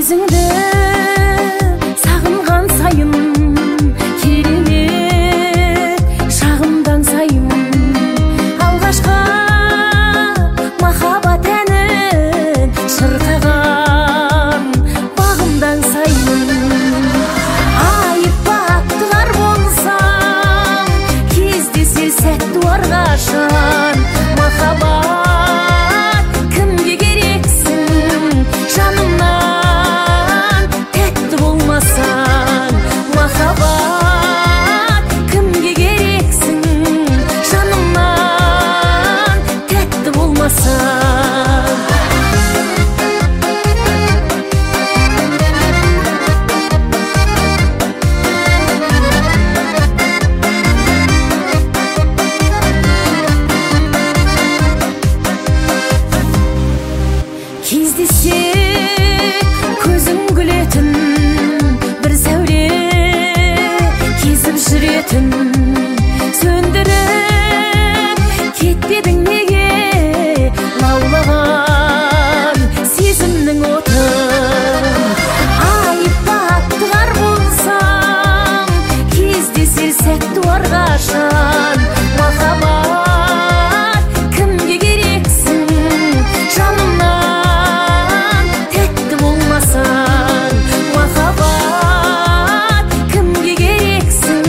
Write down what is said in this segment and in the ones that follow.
өзіңді сағынған сайын керемет шағымдан сайын алғашқы махаббат әнін шырқаған бағымдан сайын айыппа аттылар болсам кездесер сәт туар қашан махаббат кімге керексің жанымнан тәтті болмасаң махаббат кімге керексің жанымнан тәтті болмасаң кездесек көзің күлетін бір сәуле кезіп жүретін сөндіріп кетпедің неге лаулаған сезімнің отын айыппа аттылар болсам кездесер сәт туар қашан махаббат кімге керексің жанымнан тәтті болмасаң махаббат кімге керексің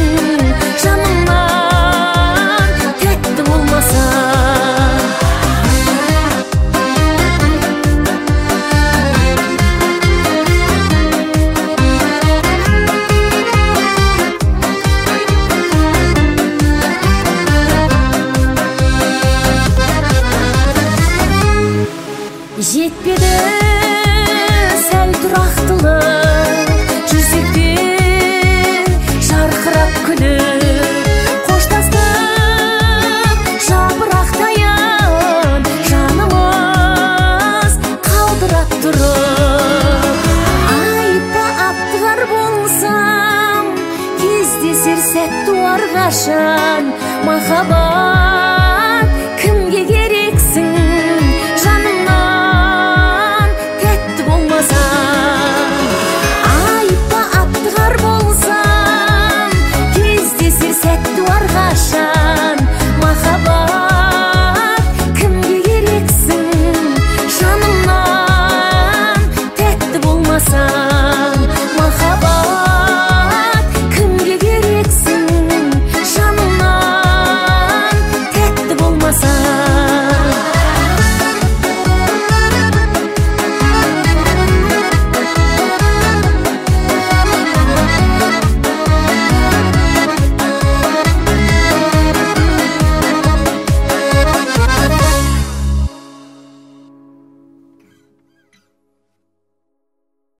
жанымнан тәтті болмасаң жетпеді сәл тұрақтылық жүрсек те жарқырап күліп қоштастық жапырақтайын жанымыз қалдырап тұрып айыппа аттылар болсам кездесер сәт туар қашан махаббат